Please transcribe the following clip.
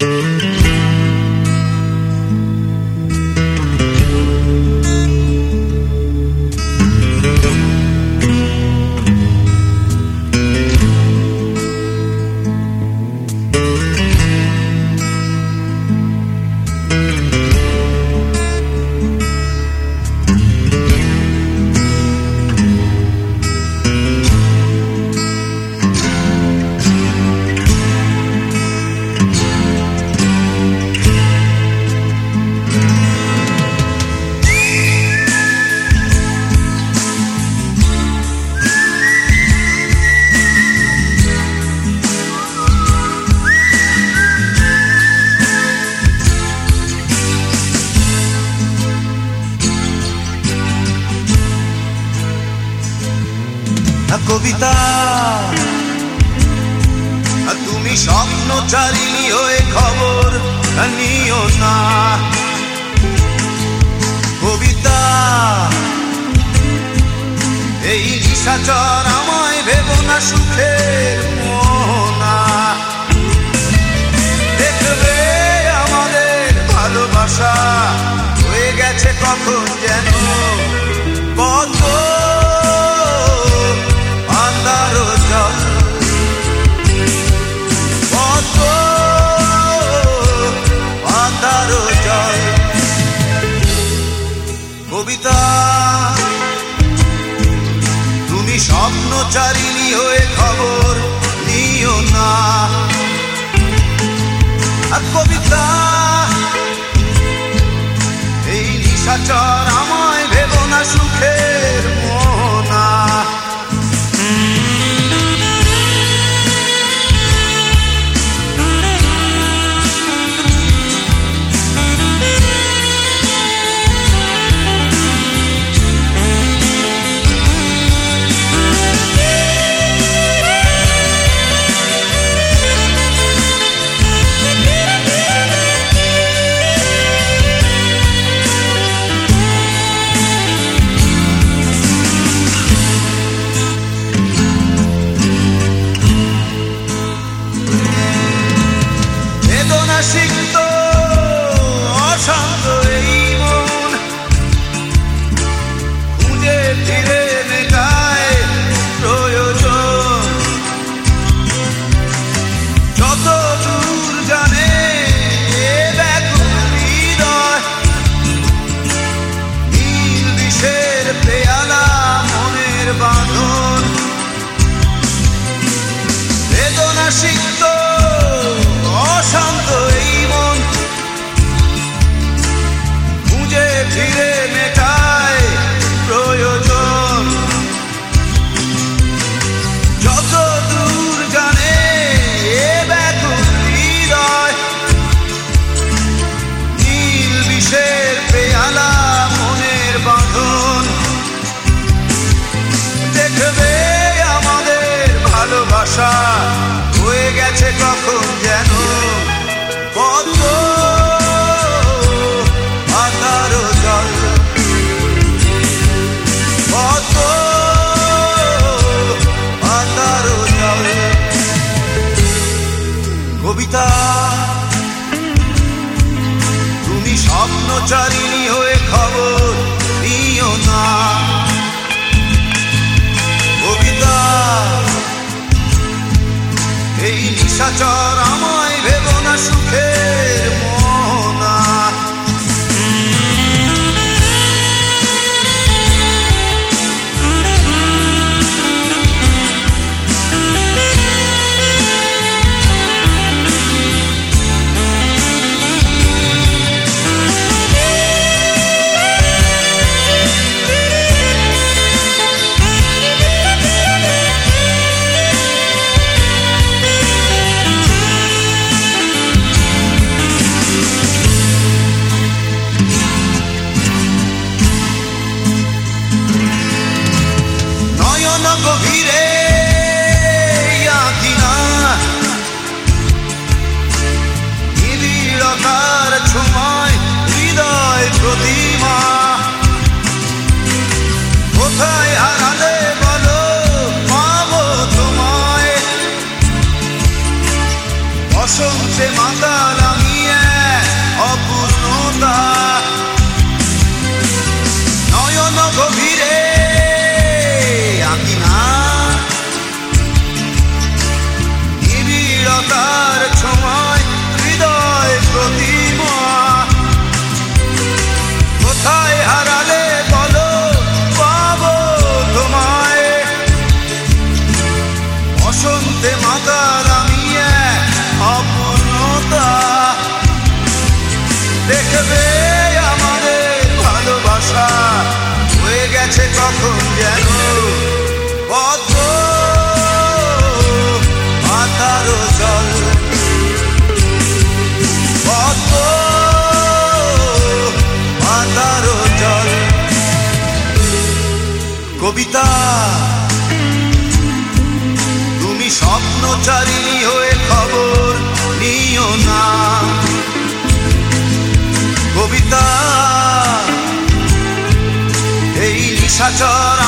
কবিতা তুমি স্বপ্নচারিণী হয়ে খবর নিও না। কবিতা এই নিশাচর আমায় ভেবো না সুখের মোহনা। দেখবে আমাদের ভালোবাসা হয়ে গেছে কখন যেন কত কবিতা তুমি স্বপ্নচারিণী হয়ে খবর নিও না। আর কবিতা এই নিশাচর আমায় ভেবো না সুখের মোহনা। সিক্ত অশান্ত এই মন খুঁজে ফিরে মেটায় প্রয়োজন। যত দূর জানে ব্যাকুল হৃদয় নীল বিষের পেয়ালা মনের বাঁধন। বেদনা সিক্ত অশান্ত এই মন খুঁজে ফিরে মেটায় প্রয়োজন। যত দূর জানে ব্যাকুল হৃদয় নীল বিষের পেয়ালা মনের বাঁধন। দেখবে আমাদের ভালোবাসা হয়ে গেছে কখন যেন কত আধার জল কত আধার জল। কবিতা তুমি স্বপ্নচারিণী হয়ে খবর নিও না। কবিতা এই নিশাচর আমায় ভেবো না সুখের মোহনা। বসন্তে মাতাল আমি অপূর্ণতা নয়ন গভীরে আঁকি না নিবিড়তার ছোঁয়ায় হৃদয় প্রতিমা কোথায় হারালে বলো পাবো তোমায় বসন্তে মাতাল আমি অপূর্ণতা দেখবে আমাদের ভালোবাসা হয়ে গেছে কখন যেন পদ্ম মাতারও জল পদ্ম মাতারও জল কবিতা তুমি স্বপ্নচারিণী হয়ে খবর নিও না কবিতা এই নিশাচর